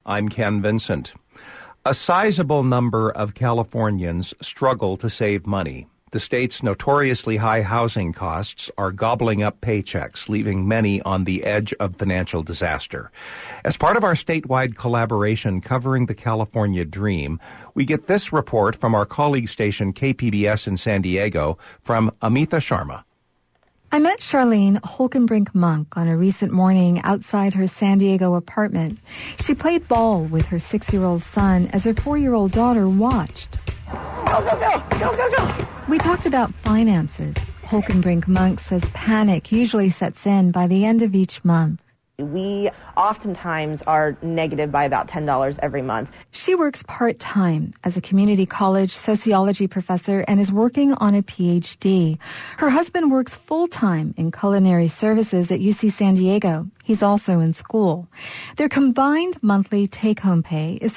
I'm Ken Vincent. A sizable number of Californians struggle to save money. The state's notoriously high housing costs are gobbling up paychecks, leaving many on the edge of financial disaster. As part of our statewide collaboration covering the California Dream, we get this report from our colleague station KPBS in San Diego from Amitha Sharma. I met Charlene Holkenbrink-Monk on a recent morning outside her San Diego apartment. She played ball with her 6-year-old son as her 4-year-old daughter watched. Go, go, go! Go, go, go! We talked about finances. Holkenbrink-Monk says panic usually sets in by the end of each month. We oftentimes are negative by about $10 every month. She works part-time as a community college sociology professor and is working on a PhD. Her husband works full-time in culinary services at UC San Diego. He's also in school. Their combined monthly take-home pay is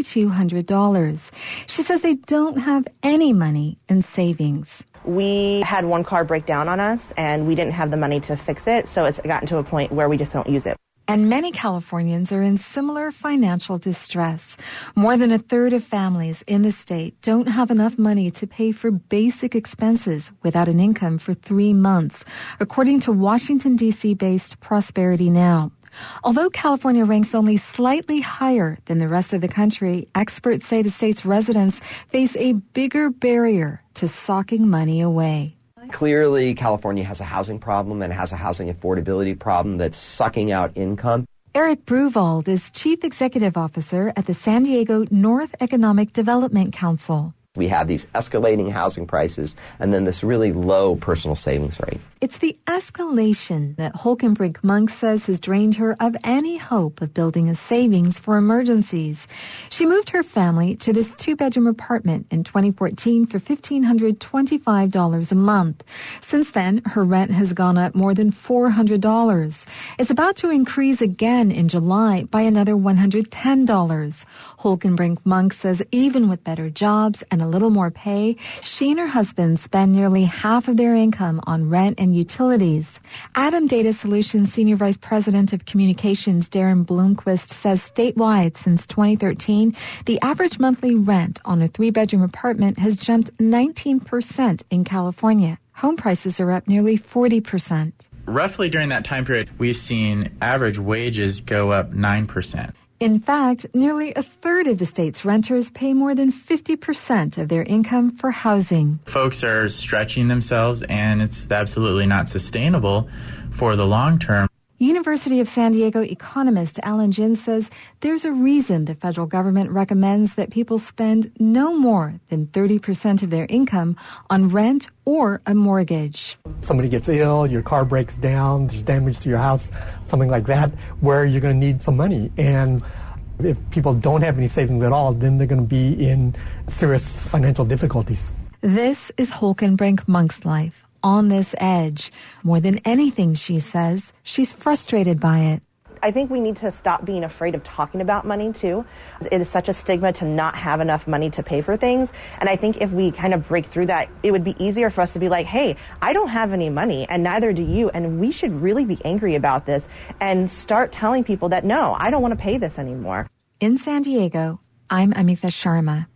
$4,200. She says they don't have any money in savings. We had one car break down on us, and we didn't have the money to fix it, so it's gotten to a point where we just don't use it. And many Californians are in similar financial distress. More than a third of families in the state don't have enough money to pay for basic expenses without an income for 3 months, according to Washington, D.C.-based Prosperity Now. Although California ranks only slightly higher than the rest of the country, experts say the state's residents face a bigger barrier to socking money away. Clearly, California has a housing problem and has a housing affordability problem that's sucking out income. Eric Bruvald is Chief Executive Officer at the San Diego North Economic Development Council. We have these escalating housing prices and then this really low personal savings rate. It's the escalation that Holkenbrink-Monk says has drained her of any hope of building a savings for emergencies. She moved her family to this 2-bedroom apartment in 2014 for $1,525 a month. Since then, her rent has gone up more than $400. It's about to increase again in July by another $110. Holkenbrink-Monk says even with better jobs and a little more pay, she and her husband spend nearly half of their income on rent and utilities. Adam Data Solutions Senior Vice President of Communications Darren Bloomquist says statewide since 2013, the average monthly rent on a 3-bedroom apartment has jumped 19% in California. Home prices are up nearly 40%. Roughly during that time period, we've seen average wages go up 9%. In fact, nearly a third of the state's renters pay more than 50% of their income for housing. Folks are stretching themselves, and it's absolutely not sustainable for the long term. University of San Diego economist Alan Jin says there's a reason the federal government recommends that people spend no more than 30% of their income on rent or a mortgage. Somebody gets ill, your car breaks down, there's damage to your house, something like that, where you're going to need some money. And if people don't have any savings at all, then they're going to be in serious financial difficulties. This is Holkenbrink-Monk's life. On this edge. More than anything, she says, she's frustrated by it. I think we need to stop being afraid of talking about money, too. It is such a stigma to not have enough money to pay for things. And I think if we kind of break through that, it would be easier for us to be like, hey, I don't have any money, and neither do you. And we should really be angry about this and start telling people that, no, I don't want to pay this anymore. In San Diego, I'm Amitha Sharma.